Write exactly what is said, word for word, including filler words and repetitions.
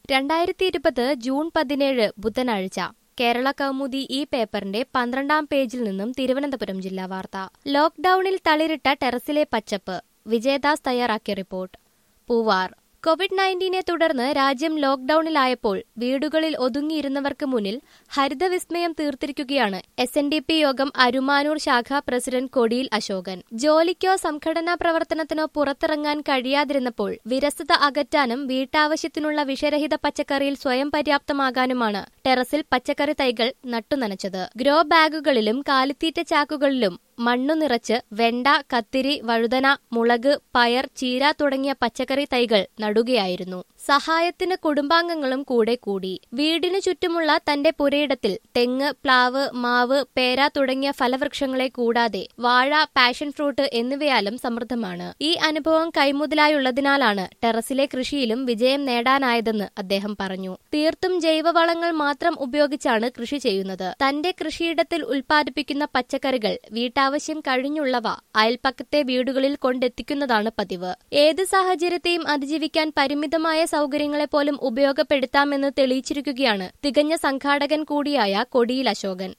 രണ്ടായിരത്തി ഇരുപത് ജൂൺ പതിനേഴ് ബുധനാഴ്ച കേരള കൗമുദി ഈ പേപ്പറിന്റെ പന്ത്രണ്ടാം പേജിൽ നിന്നും തിരുവനന്തപുരം ജില്ലാ വാർത്ത. ലോക്ഡൌണിൽ തളിരിട്ട ടെറസിലെ പച്ചപ്പ്. വിജയദാസ് തയ്യാറാക്കിയ റിപ്പോർട്ട്. പൂവാർ. കോവിഡ് നയൻറ്റീനെ തുടർന്ന് രാജ്യം ലോക്ഡൌണിലായപ്പോൾ വീടുകളിൽ ഒതുങ്ങിയിരുന്നവർക്ക് മുന്നിൽ ഹരിതവിസ്മയം തീർത്തിരിക്കുകയാണ് എസ് എൻ ഡി പി യോഗം അരുമാനൂർ ശാഖാ പ്രസിഡന്റ് കൊടിയിൽ അശോകൻ. ജോലിക്കോ സംഘടനാ പ്രവർത്തനത്തിനോ പുറത്തിറങ്ങാൻ കഴിയാതിരുന്നപ്പോൾ വിരസത അകറ്റാനും വീട്ടാവശ്യത്തിനുള്ള വിഷരഹിത പച്ചക്കറിയിൽ സ്വയം പര്യാപ്തമാകാനുമാണ് ടെറസിൽ പച്ചക്കറി തൈകൾ നട്ടുനനച്ചത്. ഗ്രോ ബാഗുകളിലും കാലിത്തീറ്റ ചാക്കുകളിലും മണ്ണു നിറച്ച് വെണ്ട, കത്തിരി, വഴുതന, മുളക്, പയർ, ചീര തുടങ്ങിയ പച്ചക്കറി തൈകൾ നടുകയായിരുന്നു. സഹായത്തിന് കുടുംബാംഗങ്ങളും കൂടെ കൂടി. വീടിനു ചുറ്റുമുള്ള തന്റെ പുരയിടത്തിൽ തെങ്ങ്, പ്ലാവ്, മാവ്, പേര തുടങ്ങിയ ഫലവൃക്ഷങ്ങളെ കൂടാതെ വാഴ, പാഷൻ ഫ്രൂട്ട് എന്നിവയാലും സമൃദ്ധമാണ്. ഈ അനുഭവം കൈമുതലായുള്ളതിനാലാണ് ടെറസിലെ കൃഷിയിലും വിജയം നേടാനായതെന്ന് അദ്ദേഹം പറഞ്ഞു. തീർത്തും ജൈവവളങ്ങൾ മാത്രം ഉപയോഗിച്ചാണ് കൃഷി ചെയ്യുന്നത്. തന്റെ കൃഷിയിടത്തിൽ ഉൽപ്പാദിപ്പിക്കുന്ന പച്ചക്കറികൾ വീട്ടാവശ്യം കഴിഞ്ഞുള്ളവ അയൽപ്പക്കത്തെ വീടുകളിൽ കൊണ്ടെത്തിക്കുന്നതാണ് പതിവ്. ഏത് സാഹചര്യത്തെയും അതിജീവിക്കാൻ പരിമിതമായ സൗകര്യങ്ങളെപ്പോലും ഉപയോഗപ്പെടുത്താമെന്ന് തെളിയിച്ചിരിക്കുകയാണ് തികഞ്ഞ സംഘാടകൻ കൂടിയായ കൊടിയിൽ അശോകൻ.